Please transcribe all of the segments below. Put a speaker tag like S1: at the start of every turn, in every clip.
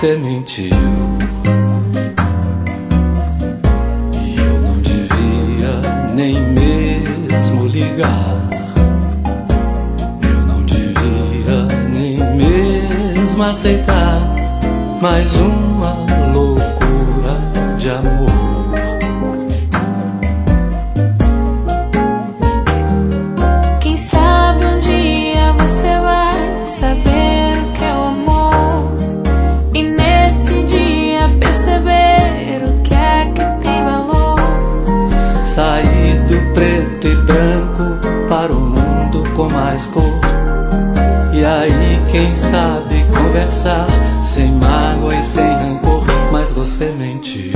S1: você mentiu. E eu não devia nem mesmo ligar. Eu não devia nem mesmo aceitar mais uma loucura de amor.
S2: Quem sabe um dia você vai saber o que é o amor, e nesse dia perceber o que é que tem valor.
S1: Sair do preto e branco para o mundo com mais cor. E aí quem sabe conversar sem mágoa e sem rancor. Mas você mentiu.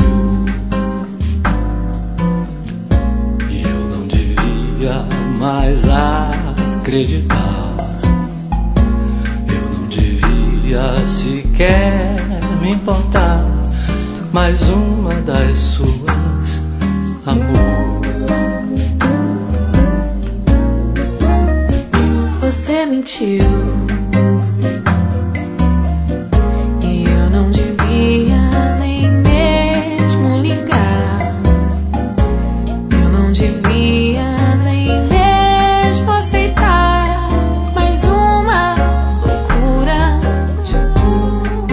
S1: E eu não devia mais acreditar. Eu não devia sequer me importar. Mais uma das suas, amor.
S2: Você mentiu. E eu não devia nem mesmo ligar. Eu não devia nem mesmo aceitar mais uma loucura de amor.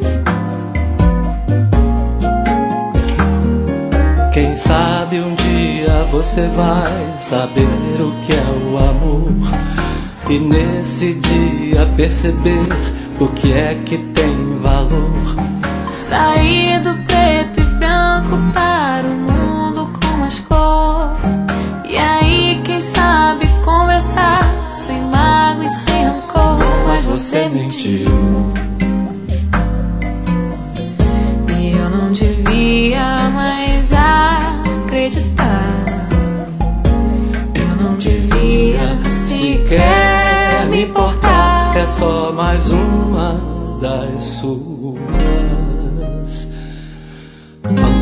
S1: Quem sabe um dia você vai saber o que é o amor. E nesse dia perceber o que é que tem valor.
S2: Sair do preto e branco para o mundo com mais cor. E aí quem sabe conversar sem mágoa e sem rancor. Mas você mentiu. E eu não devia mais acreditar. Eu não devia sequer me importar.
S1: É só mais uma das suas, amor.